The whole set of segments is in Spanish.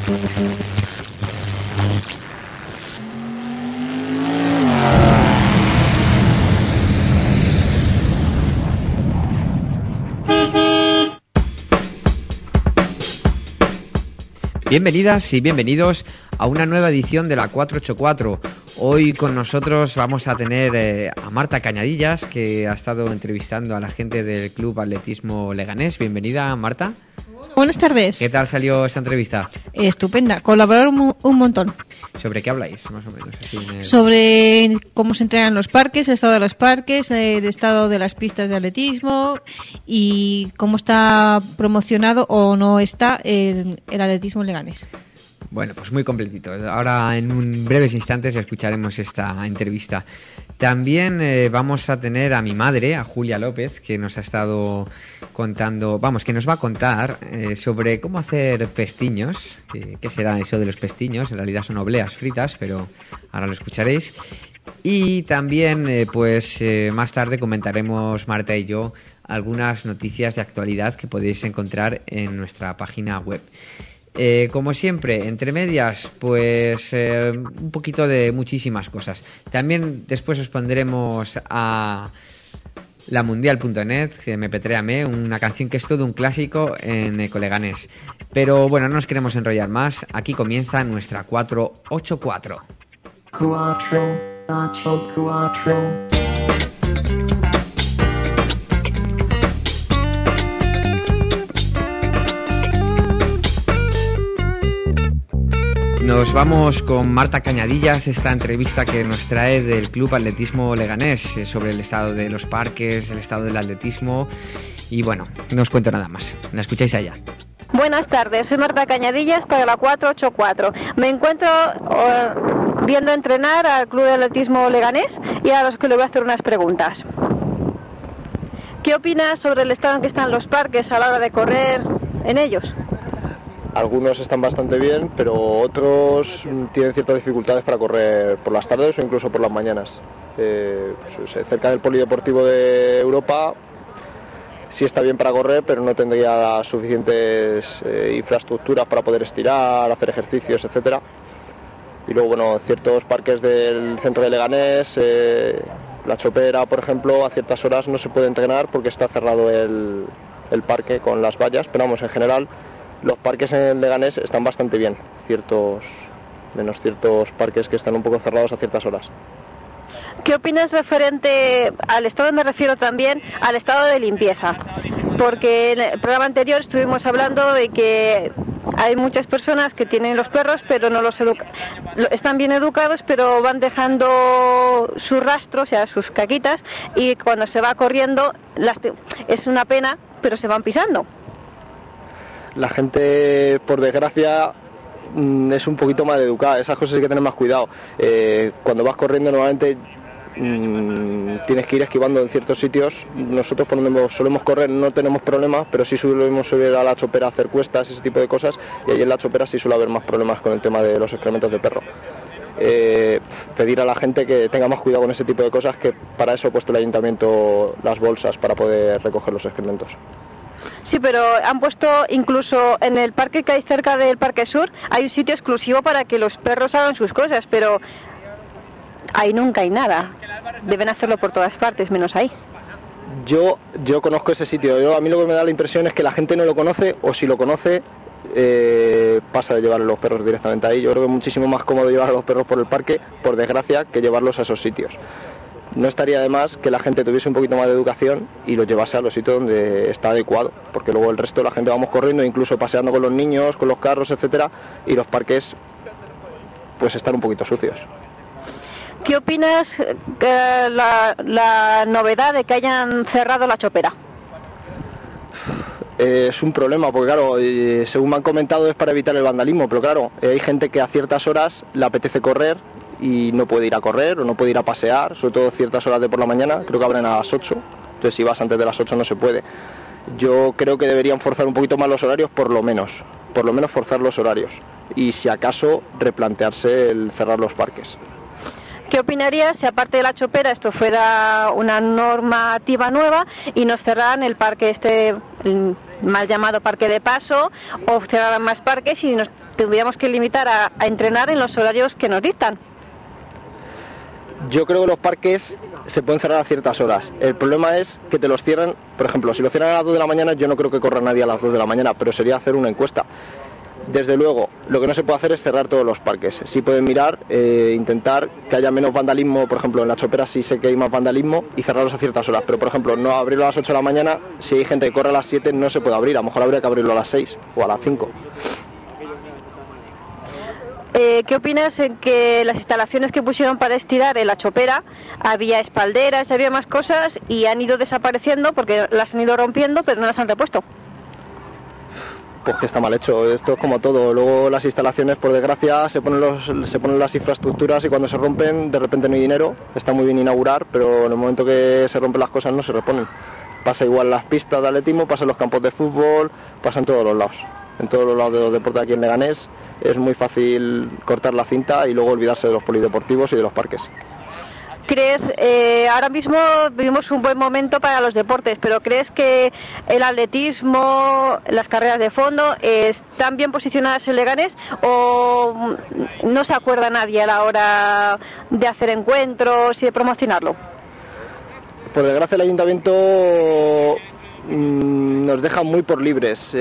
Bienvenidas y bienvenidos a una nueva edición de la 484. Hoy con nosotros vamos a tener a Marta Cañadillas, que ha estado entrevistando a la gente del Club Atletismo Leganés. Bienvenida, Marta. Buenas tardes. ¿Qué tal salió esta entrevista? Estupenda, colaboraron un montón. ¿Sobre qué habláis, más o menos? Sobre cómo se entrenan los parques, el estado de los parques, el estado de las pistas de atletismo y cómo está promocionado o no está el atletismo en Leganés. Bueno, pues muy completito. Ahora en un breves instantes escucharemos esta entrevista. También vamos a tener a mi madre, a Julia López, que nos ha estado contando, que nos va a contar sobre cómo hacer pestiños. ¿Qué será eso de los pestiños? En realidad son obleas fritas, pero ahora lo escucharéis. Y también, más tarde comentaremos, Marta y yo, algunas noticias de actualidad que podéis encontrar en nuestra página web. Como siempre, entre medias, un poquito de muchísimas cosas. También después os pondremos a lamundial.net, que me petréame, una canción que es todo un clásico en Ecoleganés. Pero bueno, no nos queremos enrollar más. Aquí comienza nuestra 484. 484. Nos vamos con Marta Cañadillas, esta entrevista que nos trae del Club Atletismo Leganés sobre el estado de los parques, el estado del atletismo y bueno, no os cuento nada más. ¿La escucháis allá? Buenas tardes, soy Marta Cañadillas para la 484. Me encuentro viendo entrenar al Club de Atletismo Leganés y a los que le voy a hacer unas preguntas. ¿Qué opinas sobre el estado en que están los parques a la hora de correr en ellos? Algunos están bastante bien, pero otros tienen ciertas dificultades para correr por las tardes o incluso por las mañanas. Cerca del Polideportivo de Europa sí está bien para correr, pero no tendría las suficientes infraestructuras para poder estirar, hacer ejercicios, etcétera. Y luego, ciertos parques del centro de Leganés, La Chopera, por ejemplo, a ciertas horas no se puede entrenar porque está cerrado el parque con las vallas, pero en general los parques en Leganés están bastante bien, menos ciertos parques que están un poco cerrados a ciertas horas. ¿Qué opinas referente al estado? Me refiero también al estado de limpieza, porque en el programa anterior estuvimos hablando de que hay muchas personas que tienen los perros, pero no están bien educados, pero van dejando su rastro, o sea, sus caquitas, y cuando se va corriendo es una pena, pero se van pisando. La gente, por desgracia, es un poquito mal educada. Esas cosas hay que tener más cuidado. Cuando vas corriendo, normalmente tienes que ir esquivando en ciertos sitios. Nosotros, por donde solemos correr, no tenemos problemas, pero sí solemos subir a La Chopera a hacer cuestas, ese tipo de cosas. Y ahí en La Chopera sí suele haber más problemas con el tema de los excrementos de perro. Pedir a la gente que tenga más cuidado con ese tipo de cosas, que para eso ha puesto el ayuntamiento las bolsas para poder recoger los excrementos. Sí, pero han puesto incluso en el parque que hay cerca del Parque Sur, hay un sitio exclusivo para que los perros hagan sus cosas, pero ahí nunca hay nada. Deben hacerlo por todas partes, menos ahí. Yo conozco ese sitio. A mí lo que me da la impresión es que la gente no lo conoce, o si lo conoce, pasa de llevar a los perros directamente ahí. Yo creo que es muchísimo más cómodo llevar a los perros por el parque, por desgracia, que llevarlos a esos sitios. No estaría de más que la gente tuviese un poquito más de educación y los llevase a los sitios donde está adecuado, porque luego el resto de la gente vamos corriendo, incluso paseando con los niños, con los carros, etcétera, y los parques están un poquito sucios. ¿Qué opinas la novedad de que hayan cerrado La Chopera? Es un problema, porque claro, según me han comentado es para evitar el vandalismo, pero claro, hay gente que a ciertas horas le apetece correr y no puede ir a correr o no puede ir a pasear, sobre todo ciertas horas de por la mañana. Creo que abren a las 8, entonces si vas antes de las 8 no se puede. Yo creo que deberían forzar un poquito más los horarios, por lo menos forzar los horarios, y si acaso replantearse el cerrar los parques. ¿Qué opinarías si aparte de La Chopera esto fuera una normativa nueva y nos cerraran el parque el mal llamado Parque de Paso, o cerraran más parques y nos tendríamos que limitar a entrenar en los horarios que nos dictan. Yo creo que los parques se pueden cerrar a ciertas horas. El problema es que te los cierran, por ejemplo, si lo cierran a las 2 de la mañana, yo no creo que corra nadie a las 2 de la mañana, pero sería hacer una encuesta. Desde luego, lo que no se puede hacer es cerrar todos los parques. Sí pueden mirar, intentar que haya menos vandalismo, por ejemplo, en la Chopera sí sé que hay más vandalismo, y cerrarlos a ciertas horas. Pero, por ejemplo, no abrirlo a las 8 de la mañana, si hay gente que corre a las 7 no se puede abrir, a lo mejor habría que abrirlo a las 6 o a las 5. ¿Qué opinas en que las instalaciones que pusieron para estirar en la Chopera, había espalderas, había más cosas y han ido desapareciendo porque las han ido rompiendo pero no las han repuesto? Pues que está mal hecho, esto es como todo. Luego las instalaciones, por desgracia, se ponen las infraestructuras y cuando se rompen de repente no hay dinero. Está muy bien inaugurar, pero en el momento que se rompen las cosas no se reponen. Pasa igual en las pistas de atletismo, pasa en los campos de fútbol, pasa en todos los lados. En todos los lados de los deportes aquí en Leganés es muy fácil cortar la cinta y luego olvidarse de los polideportivos y de los parques. ¿Crees, ahora mismo vivimos un buen momento para los deportes, pero crees que el atletismo, las carreras de fondo, están bien posicionadas en Leganés o no se acuerda nadie a la hora de hacer encuentros y de promocionarlo? Por desgracia el ayuntamiento nos deja muy por libres.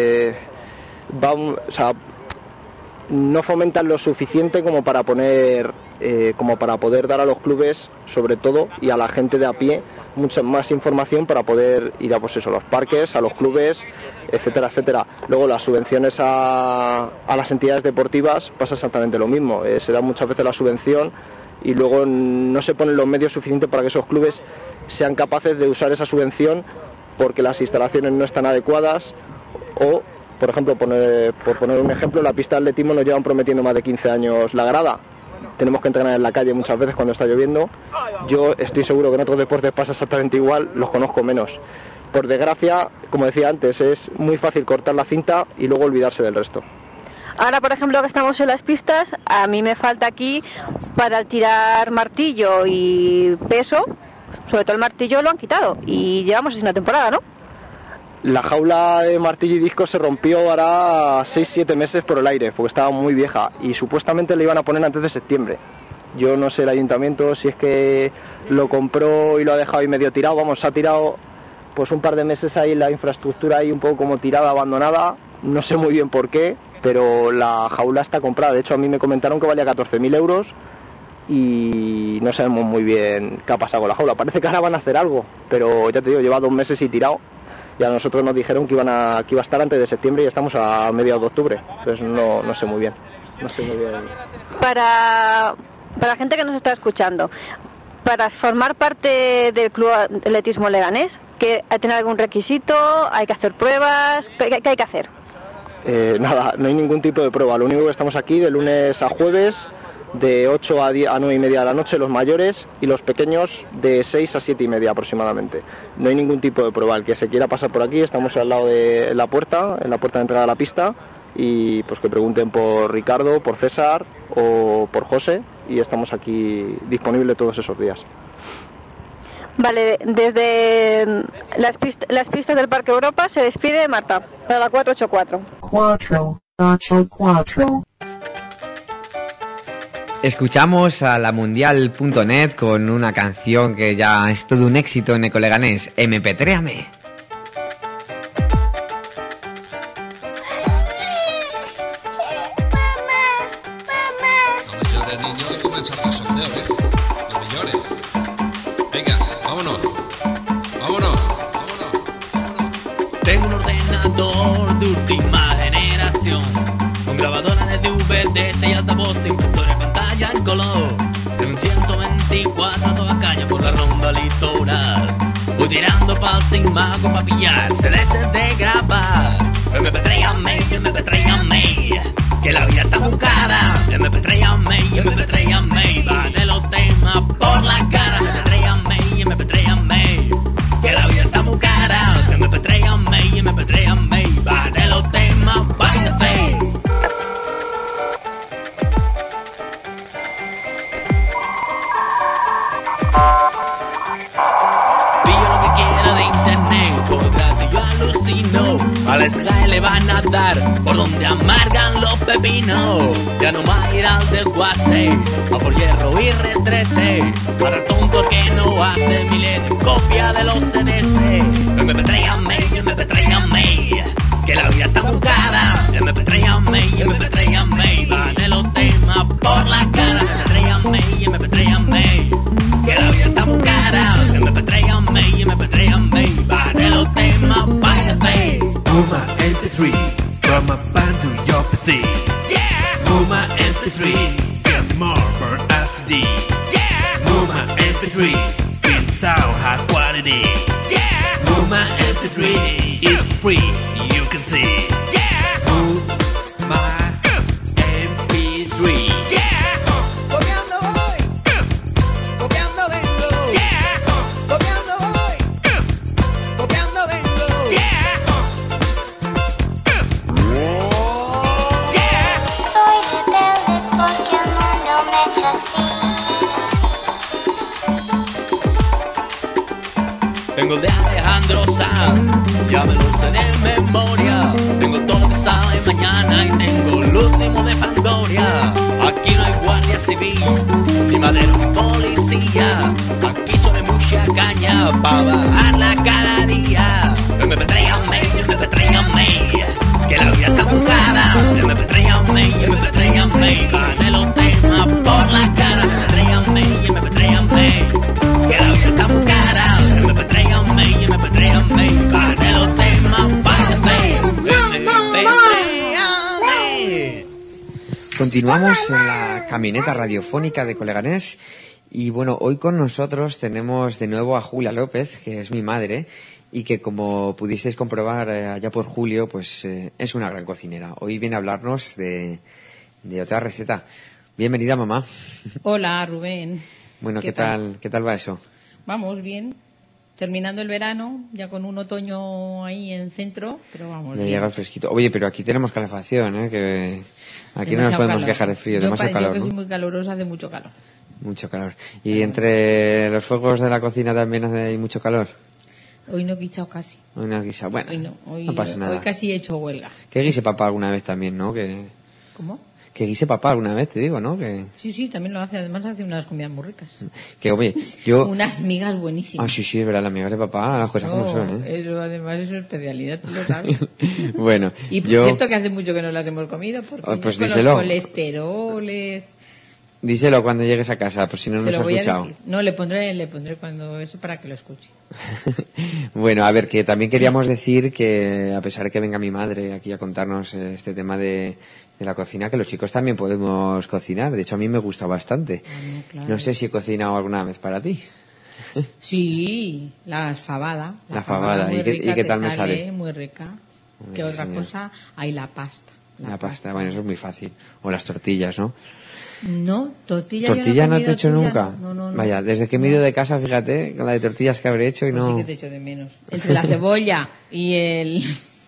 No fomentan lo suficiente como para poder dar a los clubes, sobre todo, y a la gente de a pie, mucha más información para poder ir a los parques, a los clubes, etcétera, etcétera. Luego las subvenciones a las entidades deportivas pasa exactamente lo mismo. Se da muchas veces la subvención y luego no se ponen los medios suficientes para que esos clubes sean capaces de usar esa subvención porque las instalaciones no están adecuadas o, por ejemplo, por poner un ejemplo, la pista de atletismo nos llevan prometiendo más de 15 años la grada. Tenemos que entrenar en la calle muchas veces cuando está lloviendo. Yo estoy seguro que en otros deportes pasa exactamente igual, los conozco menos. Por desgracia, como decía antes, es muy fácil cortar la cinta y luego olvidarse del resto. Ahora, por ejemplo, que estamos en las pistas, a mí me falta aquí para tirar martillo y peso, sobre todo el martillo lo han quitado y llevamos así una temporada, ¿no? La jaula de martillo y disco se rompió ahora 6-7 meses por el aire, porque estaba muy vieja y supuestamente le iban a poner antes de septiembre. Yo no sé el ayuntamiento si es que lo compró y lo ha dejado ahí medio tirado. Vamos, se ha tirado pues un par de meses ahí la infraestructura ahí un poco como tirada, abandonada. No sé muy bien por qué, pero la jaula está comprada. De hecho, a mí me comentaron que valía 14.000 euros y no sabemos muy bien qué ha pasado con la jaula. Parece que ahora van a hacer algo, pero ya te digo, lleva 2 meses y tirado. Y a nosotros nos dijeron que iba a estar antes de septiembre y estamos a mediados de octubre. Entonces no sé muy bien. Para la gente que nos está escuchando, para formar parte del Club Atletismo Leganés, ¿hay que tener algún requisito? ¿Hay que hacer pruebas? ¿Qué hay que hacer? Nada, no hay ningún tipo de prueba. Lo único que estamos aquí de lunes a jueves, de 8 a 9:30 de la noche los mayores y los pequeños de 6 a 7:30 aproximadamente. No hay ningún tipo de prueba. El que se quiera pasar por aquí, estamos al lado de la puerta, en la puerta de entrada a la pista, y pues que pregunten por Ricardo, por César o por José, y estamos aquí disponibles todos esos días. Vale, desde las pistas del Parque Europa se despide Marta para la 484. 484. Escuchamos a la mundial.net con una canción que ya es todo un éxito en Ecoleganés, MP3ame. Tengo un ordenador de última generación, con grabadora de DVD, 6 altavoces, impresora en pantalla en color. Tengo un 124 toda caña por la ronda litoral. Voy tirando pa'l sin mago pa' pillar CDs de grabar. MP3ame, que la vida está muy cara. MP3ame, va de los temas por la cara. MP3ame, que la vida está muy cara. MP3ame, va de los temas, váyate. Pillo lo que quiera de internet, todo gratis, yo alucino. A la SGAE le van a dar por donde amargan los pepino, ya no más ir al desguace, a por hierro y retrete, para el tonto que no hace miles de copias de los CDs. MP3 a mí, que la vida está muy cara. MP3 a mí, van los temas por la cara. MP3 a mí, que la vida está muy cara. MP3 a mí, van los temas por la cara. Move my MP3 from my band to your PC. Yeah! Move my MP3, get more for SD. Yeah! Move my MP3, with sound high quality. Yeah! Move my MP3, it's free, you can see. Yeah! Move my MP3. Yeah! Copiando voy, copiando vengo. Yeah! Copiando voy, copiando vengo. Yeah! Yeah! Soy rebelde porque el mundo me ha hecho así. Tengo el de Alejandro Sanz, ya me lo sé de memoria. Tengo todo que sale mañana y tengo el último de Fangoria. Aquí no hay guardia civil, ni madero ni policía. Aquí solo hay mucha caña para bajarla cada día. MP3 a mí, que la vida está muy cara. MP3 a mí, van los temas por la cara. MP3 a mí, que la vida está muy cara. MP3 a mí, van los temas para Continuamos en la camineta radiofónica de Coleganés y bueno, hoy con nosotros tenemos de nuevo a Julia López, que es mi madre y que como pudisteis comprobar allá por julio, pues es una gran cocinera. Hoy viene a hablarnos de otra receta. Bienvenida, mamá. Hola, Rubén. Bueno, ¿qué tal va eso? Vamos bien. Terminando el verano, ya con un otoño ahí en centro, pero vamos Ya bien. llega el fresquito. Oye, pero aquí tenemos calefacción, que aquí no nos Demasiado podemos calor. quejar de frío, Yo demasiado calor, que ¿no? soy muy calurosa, hace mucho calor. Mucho calor. ¿Y entre los fuegos de la cocina también hay mucho calor? Hoy no he guisado casi. Hoy no has guisado. Bueno, Hoy no. Hoy, no pasa nada. Hoy casi he hecho huelga. Que guise papá alguna vez también, ¿no? ¿Cómo? Que guise papá alguna vez, te digo, ¿no? Sí, también lo hace. Además hace unas comidas muy ricas. Que oye, yo... Unas migas buenísimas. Ah, sí, es verdad, las migas de papá, las cosas como son, ¿eh? Eso, además, es su especialidad, tú lo sabes. Bueno, Y por yo... cierto que hace mucho que no las hemos comido, porque Oh, pues con díselo. los colesteroles... Díselo cuando llegues a casa, por si no Se nos lo has voy a escuchado. decir. No, le pondré cuando eso para que lo escuche. Bueno, a ver, que también queríamos decir que a pesar de que venga mi madre aquí a contarnos este tema de la cocina, que los chicos también podemos cocinar. De hecho, a mí me gusta bastante. No, claro. No sé si he cocinado alguna vez para ti. Sí, la fabada. La fabada. muy ¿Y qué- rica y qué te tal me sale? Muy rica. Muy ¿Qué otra genial. cosa? Hay la pasta. La pasta, bueno, eso es muy fácil. O las tortillas, ¿no? No, tortilla. ¿Tortilla yo no te he comido hecho tuya, nunca? No. Vaya, desde que me he ido de casa, fíjate, con la de tortillas que habré hecho y Pues no... sí que te echo de menos. Entre la cebolla y el...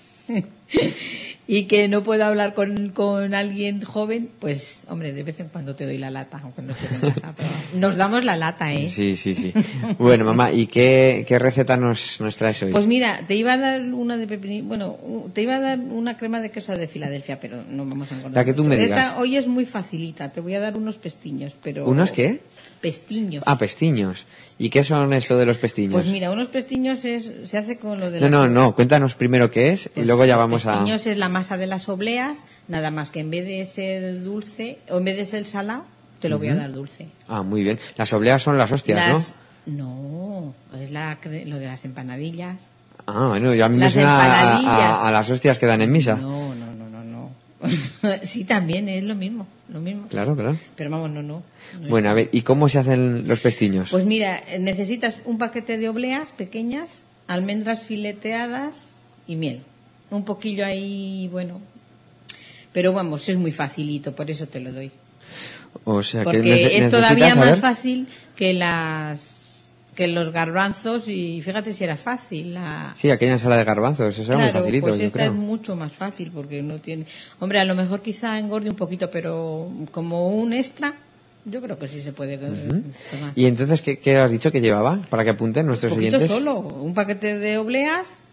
y que no puedo hablar con alguien joven, pues, hombre, de vez en cuando te doy la lata, aunque no estés en casa. Pero nos damos la lata, ¿eh? Sí. Bueno, mamá, ¿y qué receta nos traes hoy? Pues mira, te iba a dar una de pepinillo, te iba a dar una crema de queso de Filadelfia, pero no vamos a encontrar. La que tú mucho. me digas. Esta hoy es muy facilita, te voy a dar unos pestiños, pero... ¿Unos qué? Pestiños. Ah, pestiños. ¿Y qué son esto de los pestiños? Pues mira, unos pestiños se hace con lo de No, cuéntanos primero qué es y luego ya vamos a... Los pestiños es la masa de las obleas, nada más que en vez de ser dulce, o en vez de ser salado, te lo voy a dar dulce. Ah, muy bien. Las obleas son las hostias, No, es lo de las empanadillas. ¿no? Ah, bueno, yo a mí me Las suena empanadillas. a las hostias que dan en misa. No. Sí, también es lo mismo. Claro. Pero vamos, no. Bueno, a ver, ¿y cómo se hacen los pestiños? Pues mira, necesitas un paquete de obleas pequeñas, almendras fileteadas y miel. Un poquillo ahí, bueno. Pero vamos, es muy facilito, por eso te lo doy. O sea, Porque que es todavía necesitas, a más ver, fácil que los garbanzos, y fíjate si era fácil. Sí, aquella ensalada de garbanzos, eso era muy Claro, facilito, pues yo esta creo. es mucho más fácil porque no tiene... Hombre, a lo mejor quizá engorde un poquito, pero como un extra, yo creo que sí se puede tomar. ¿Y entonces qué has dicho que llevaba? Para que apunten nuestros Un poquito oyentes. solo, un paquete de obleas,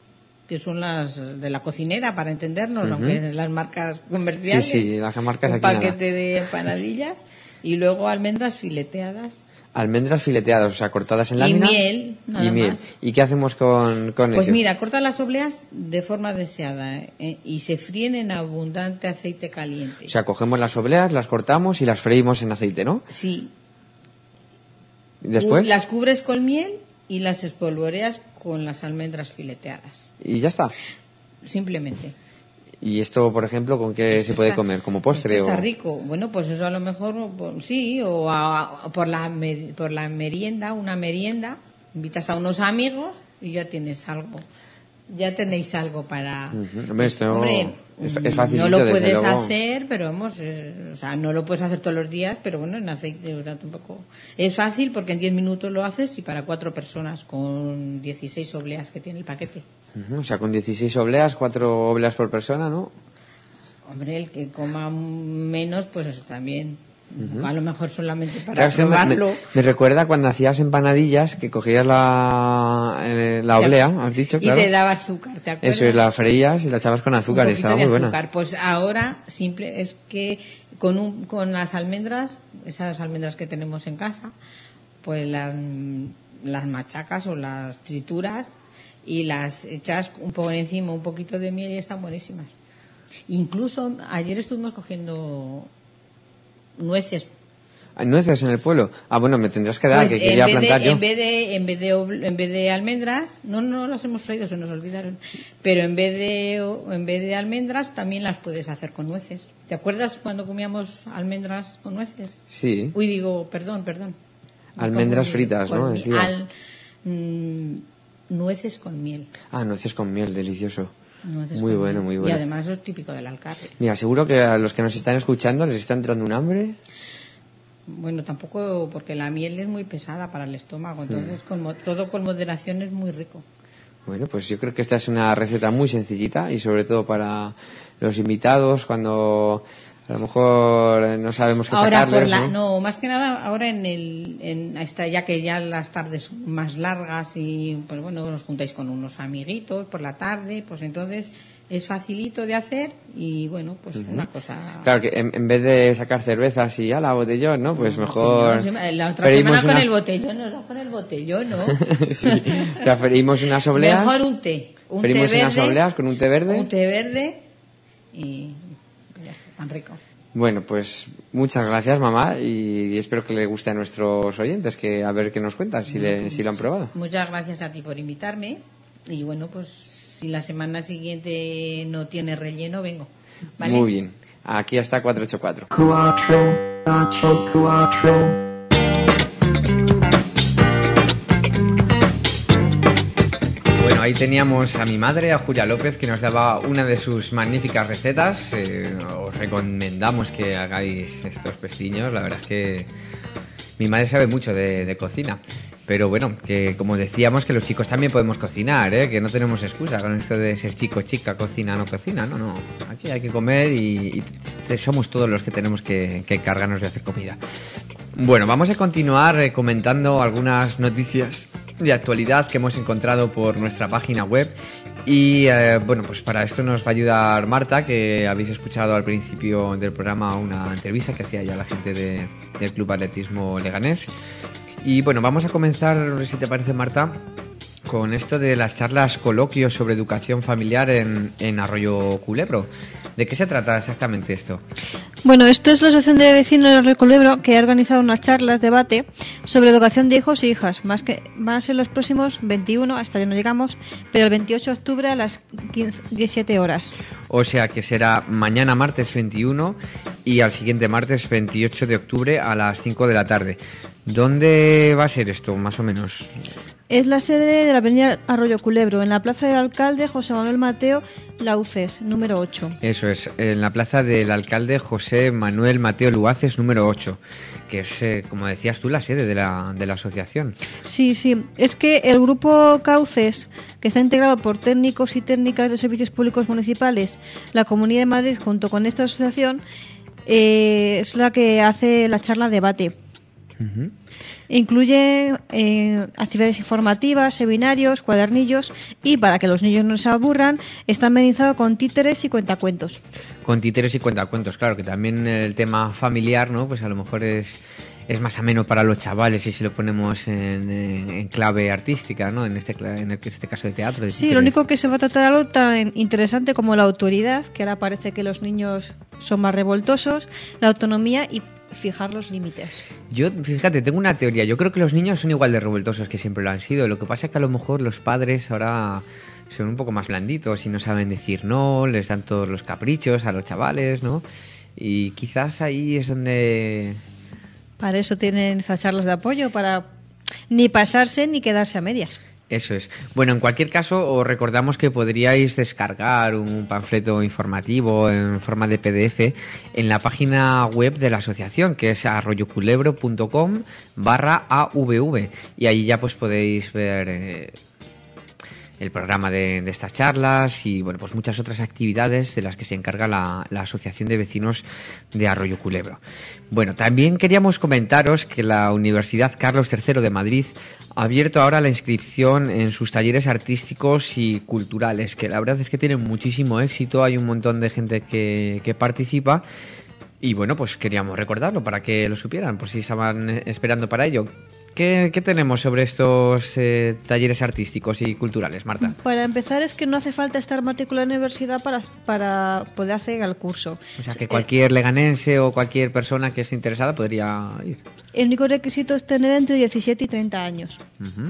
que son las de la cocinera, para entendernos, aunque las marcas comerciales. Sí, las marcas un aquí nada. paquete de empanadillas y luego almendras fileteadas. Almendras fileteadas, o sea, cortadas en lámina. Y miel, nada y miel. más. ¿Y qué hacemos con Pues eso? mira, corta las obleas de forma deseada y se fríen en abundante aceite caliente. O sea, cogemos las obleas, las cortamos y las freímos en aceite, ¿no? Sí. ¿Y después? Las cubres con miel y las espolvoreas con las almendras fileteadas. Y ya está. Simplemente. ¿Y esto, por ejemplo, con qué se puede comer? ¿Como postre? Está o rico. Bueno, pues eso a lo mejor sí, o por la merienda, una merienda. Invitas a unos amigos y ya tienes algo. Ya tenéis algo para... Hombre, esto es fácil. No lo puedes hacer, pero vamos, o sea, no lo puedes hacer todos los días, pero bueno, en aceite, o sea, tampoco... Es fácil porque en 10 minutos lo haces y para 4 personas con 16 obleas que tiene el paquete. O sea, con 16 obleas, 4 obleas por persona, ¿no? Hombre, el que coma menos, pues eso también. A lo mejor solamente para Claro, probarlo. me recuerda cuando hacías empanadillas, que cogías la oblea, has dicho, claro. Y te daba azúcar, ¿te acuerdas? Eso es, la freías y la echabas con azúcar y estaba muy buena. Pues ahora, simple, es que con las almendras, esas almendras que tenemos en casa, pues las machacas o las trituras y las echas un poco encima, un poquito de miel y están buenísimas. Incluso ayer estuvimos cogiendo nueces. ¿Hay nueces en el pueblo? Ah, bueno, me tendrás que dar, Pues que quería plantar yo. En vez de almendras, no las hemos traído, se nos olvidaron. Pero en vez de almendras, también las puedes hacer con nueces. ¿Te acuerdas cuando comíamos almendras con nueces? Sí. Uy, digo, perdón. Almendras fritas, ¿no? Nueces con miel. Ah, nueces con miel, delicioso. Nueces muy con bueno, miel. muy bueno. Y además eso es típico del Alcarre. Mira, seguro que a los que nos están escuchando les está entrando un hambre. Bueno, tampoco, porque la miel es muy pesada para el estómago, entonces todo con moderación es muy rico. Bueno, pues yo creo que esta es una receta muy sencillita y sobre todo para los invitados cuando a lo mejor no sabemos qué ahora sacarles, ¿no? Más que nada ahora ya que ya las tardes son más largas y pues bueno, nos juntáis con unos amiguitos por la tarde, pues entonces es facilito de hacer y bueno, pues una cosa... Claro que en vez de sacar cervezas y a la botellón, ¿no? Pues mejor... La otra semana con el botellón, ¿no? Sí, o sea, freímos unas obleas... Mejor un té. Freímos unas obleas con un té verde. Un té verde y ya, tan rico. Bueno, pues muchas gracias, mamá, y espero que le guste a nuestros oyentes, que a ver qué nos cuentan, si lo han probado. Muchas gracias a ti por invitarme y bueno, pues si la semana siguiente no tiene relleno, vengo. ¿Vale? Muy bien. Aquí está 484. Bueno, ahí teníamos a mi madre, a Julia López, que nos daba una de sus magníficas recetas. Os recomendamos que hagáis estos pestiños. La verdad es que mi madre sabe mucho de cocina. Pero bueno, que como decíamos, que los chicos también podemos cocinar, ¿eh? Que no tenemos excusa con esto de ser chico, chica, cocina, no cocina. No. Aquí hay que comer y somos todos los que tenemos que encargarnos de hacer comida. Bueno, vamos a continuar comentando algunas noticias de actualidad que hemos encontrado por nuestra página web. Y bueno, pues para esto nos va a ayudar Marta, que habéis escuchado al principio del programa una entrevista que hacía ya la gente del Club Atletismo Leganés. Y bueno, vamos a comenzar, si te parece, Marta, con esto de las charlas coloquios sobre educación familiar en Arroyo Culebro. ¿De qué se trata exactamente esto? Bueno, esto es la Asociación de Vecinos de Arroyo Culebro, que ha organizado unas charlas, debate sobre educación de hijos e hijas. Más que van a ser los próximos 21, hasta ya no llegamos, pero el 28 de octubre a las 17 horas. O sea que será mañana martes 21 y al siguiente martes 28 de octubre a las 5 de la tarde. ¿Dónde va a ser esto, más o menos? Es la sede de la avenida Arroyo Culebro, en la plaza del alcalde José Manuel Mateo Lauces, número 8. Eso es, en la plaza del alcalde José Manuel Mateo Luaces, número 8, que es, como decías tú, la sede de la asociación. Sí, es que el grupo Cauces, que está integrado por técnicos y técnicas de servicios públicos municipales, la Comunidad de Madrid, junto con esta asociación, es la que hace la charla debate. Uh-huh. Incluye actividades informativas, seminarios, cuadernillos y, para que los niños no se aburran, está amenizado con títeres y cuentacuentos. Con títeres y cuentacuentos, claro, que también el tema familiar, ¿no? Pues a lo mejor es más ameno para los chavales si lo ponemos en clave artística, ¿no? En este caso de teatro. De sí, títeres. Lo único que se va a tratar algo tan interesante como la autoridad, que ahora parece que los niños son más revoltosos, la autonomía y fijar los límites. Yo, fíjate, tengo una teoría. Yo creo que los niños son igual de revoltosos que siempre lo han sido. Lo que pasa es que a lo mejor los padres ahora son un poco más blanditos y no saben decir no, les dan todos los caprichos a los chavales, ¿no? Y quizás ahí es donde... Para eso tienen esas charlas de apoyo, para ni pasarse ni quedarse a medias. Eso es. Bueno, en cualquier caso, os recordamos que podríais descargar un panfleto informativo en forma de PDF en la página web de la asociación, que es arroyoculebro.com/AVV. Y ahí ya pues podéis ver el programa de estas charlas y bueno, pues muchas otras actividades de las que se encarga la Asociación de Vecinos de Arroyo Culebro. Bueno, también queríamos comentaros que la Universidad Carlos III de Madrid ha abierto ahora la inscripción en sus talleres artísticos y culturales, que la verdad es que tienen muchísimo éxito, hay un montón de gente que participa y bueno, pues queríamos recordarlo para que lo supieran, por si estaban esperando para ello. ¿Qué tenemos sobre estos talleres artísticos y culturales, Marta? Para empezar, es que no hace falta estar matriculado en la universidad para poder hacer el curso. O sea, que cualquier leganense o cualquier persona que esté interesada podría ir. El único requisito es tener entre 17 y 30 años. Uh-huh.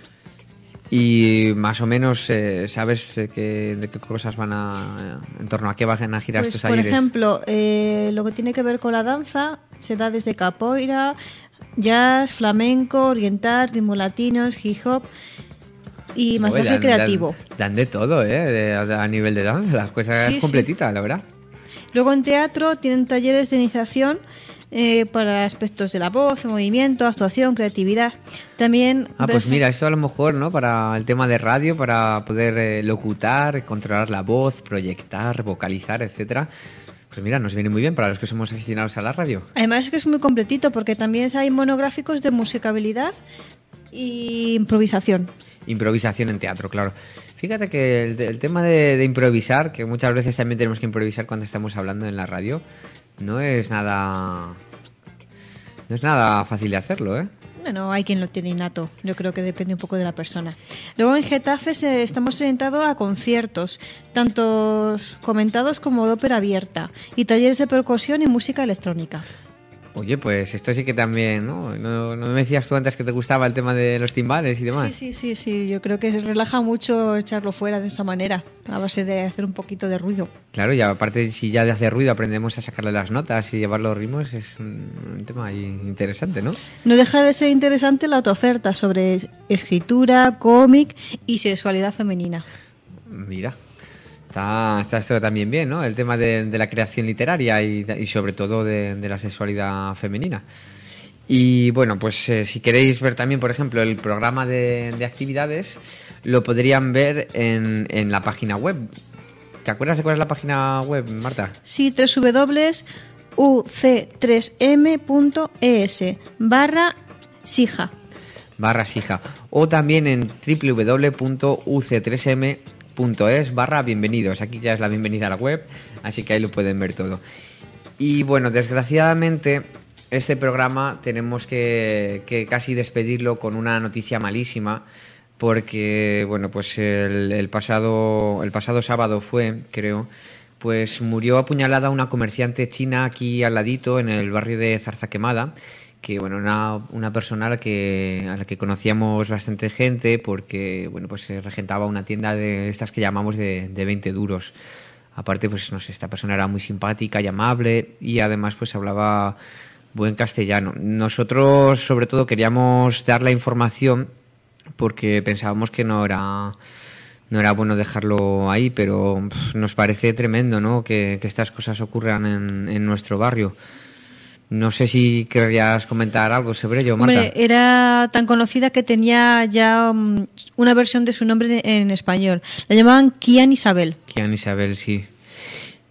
Y más o menos, ¿sabes de qué cosas en torno a qué van a girar Pues, estos talleres? Por ejemplo, lo que tiene que ver con la danza se da desde capoeira, jazz, flamenco, oriental, ritmos latinos, hip hop y masaje creativo. Dan de todo, a nivel de danza, las cosas Sí, completitas, la verdad. Luego en teatro tienen talleres de iniciación para aspectos de la voz, movimiento, actuación, creatividad. También pues mira, eso a lo mejor, ¿no? Para el tema de radio, para poder locutar, controlar la voz, proyectar, vocalizar, etcétera. Pues mira, nos viene muy bien para los que somos aficionados a la radio. Además es que es muy completito porque también hay monográficos de musicabilidad y improvisación. Improvisación en teatro, claro. Fíjate que el tema de improvisar, que muchas veces también tenemos que improvisar cuando estamos hablando en la radio, no es nada fácil de hacerlo, ¿eh? Bueno, hay quien lo tiene innato. Yo creo que depende un poco de la persona. Luego en Getafe estamos orientados a conciertos, tanto comentados como de ópera abierta, y talleres de percusión y música electrónica. Oye, pues esto sí que también, ¿no? ¿No me decías tú antes que te gustaba el tema de los timbales y demás? Sí. Yo creo que se relaja mucho echarlo fuera de esa manera, a base de hacer un poquito de ruido. Claro, y aparte, si ya de hacer ruido aprendemos a sacarle las notas y llevar los ritmos, es un tema interesante, ¿no? No deja de ser interesante la otra oferta sobre escritura, cómic y sexualidad femenina. Mira. Está esto también bien, ¿no? El tema de la creación literaria y sobre todo de la sexualidad femenina. Y bueno, pues si queréis ver también, por ejemplo, el programa de actividades, lo podrían ver en la página web. ¿Te acuerdas de cuál es la página web, Marta? Sí, www.uc3m.es/sija. /sija. O también en www.uc3m.es/bienvenidos. Aquí ya es la bienvenida a la web, así que ahí lo pueden ver todo. Y bueno, desgraciadamente este programa tenemos que casi despedirlo con una noticia malísima, porque bueno, pues el pasado sábado fue, creo, pues murió apuñalada una comerciante china aquí al ladito en el barrio de Zarzaquemada, que bueno, una persona a la que conocíamos bastante gente, porque bueno, pues regentaba una tienda de estas que llamamos de 20 duros. Aparte, pues no sé, esta persona era muy simpática y amable y además pues hablaba buen castellano. Nosotros sobre todo queríamos dar la información porque pensábamos que no era bueno dejarlo ahí, pero nos parece tremendo, ¿no? Que estas cosas ocurran en nuestro barrio. No sé si querrías comentar algo sobre ello, Marta. Hombre, era tan conocida que tenía ya una versión de su nombre en español. La llamaban Kian Isabel. Kian Isabel, sí.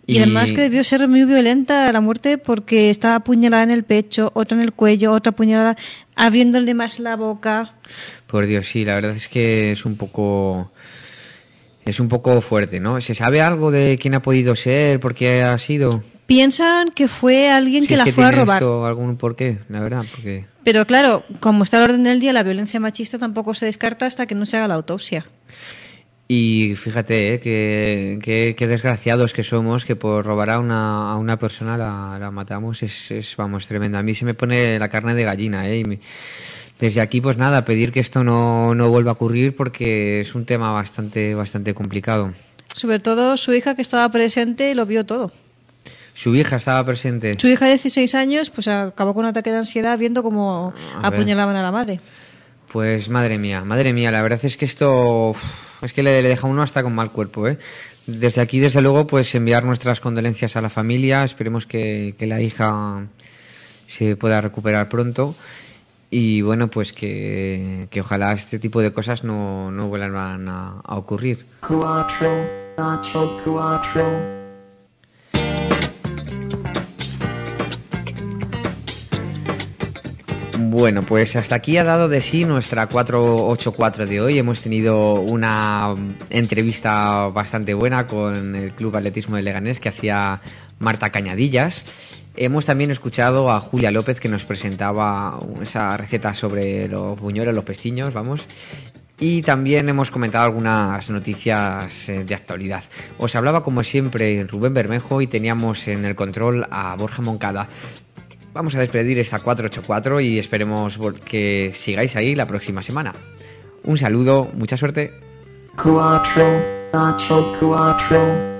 Y además que debió ser muy violenta la muerte porque estaba apuñalada en el pecho, otra en el cuello, otra apuñalada, abriéndole más la boca. Por Dios, sí, la verdad es que es un poco fuerte, ¿no? ¿Se sabe algo de quién ha podido ser, por qué ha sido? Piensan que fue alguien Si que es la que fue a tiene robar. esto algún porqué, la verdad, porque... Pero claro, como está al orden del día, la violencia machista tampoco se descarta hasta que no se haga la autopsia. Y fíjate, qué desgraciados que somos, que por robar a una persona la matamos, vamos, tremendo. A mí se me pone la carne de gallina, ¿eh? Desde aquí, pues nada, pedir que esto no vuelva a ocurrir porque es un tema bastante complicado. Sobre todo su hija, que estaba presente, lo vio todo. Su hija estaba presente. Su hija de 16 años pues acabó con un ataque de ansiedad viendo cómo apuñalaban a la madre. Pues madre mía, la verdad es que esto es que le deja a uno hasta con mal cuerpo, ¿eh? Desde aquí, desde luego, pues enviar nuestras condolencias a la familia, esperemos que la hija se pueda recuperar pronto y bueno, pues que ojalá este tipo de cosas no vuelvan a ocurrir. Bueno, pues hasta aquí ha dado de sí nuestra 484 de hoy. Hemos tenido una entrevista bastante buena con el Club Atletismo de Leganés que hacía Marta Cañadillas. Hemos también escuchado a Julia López que nos presentaba esa receta sobre los buñuelos, los pestiños, vamos. Y también hemos comentado algunas noticias de actualidad. Os hablaba como siempre Rubén Bermejo y teníamos en el control a Borja Moncada. Vamos a despedir esta 484 y esperemos que sigáis ahí la próxima semana. Un saludo, mucha suerte. 484